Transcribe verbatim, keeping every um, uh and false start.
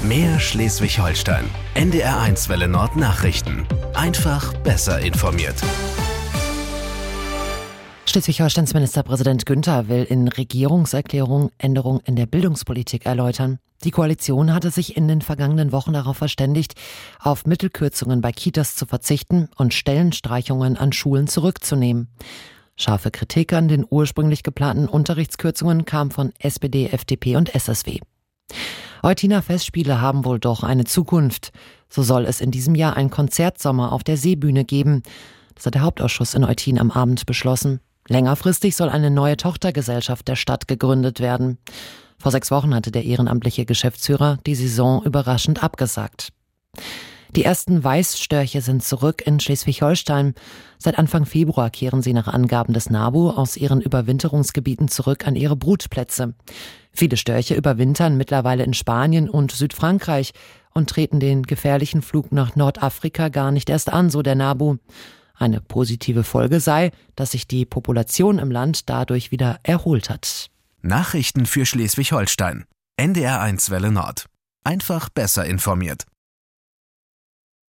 Mehr Schleswig-Holstein. N D R eins Welle Nord Nachrichten. Einfach besser informiert. Schleswig-Holsteins Ministerpräsident Günther will in Regierungserklärung Änderungen in der Bildungspolitik erläutern. Die Koalition hatte sich in den vergangenen Wochen darauf verständigt, auf Mittelkürzungen bei Kitas zu verzichten und Stellenstreichungen an Schulen zurückzunehmen. Scharfe Kritik an den ursprünglich geplanten Unterrichtskürzungen kam von S P D, F D P und S S W. Eutiner Festspiele haben wohl doch eine Zukunft. So soll es in diesem Jahr einen Konzertsommer auf der Seebühne geben. Das hat der Hauptausschuss in Eutin am Abend beschlossen. Längerfristig soll eine neue Tochtergesellschaft der Stadt gegründet werden. Vor sechs Wochen hatte der ehrenamtliche Geschäftsführer die Saison überraschend abgesagt. Die ersten Weißstörche sind zurück in Schleswig-Holstein. Seit Anfang Februar kehren sie nach Angaben des NABU aus ihren Überwinterungsgebieten zurück an ihre Brutplätze. Viele Störche überwintern mittlerweile in Spanien und Südfrankreich und treten den gefährlichen Flug nach Nordafrika gar nicht erst an, so der NABU. Eine positive Folge sei, dass sich die Population im Land dadurch wieder erholt hat. Nachrichten für Schleswig-Holstein. N D R eins Welle Nord. Einfach besser informiert.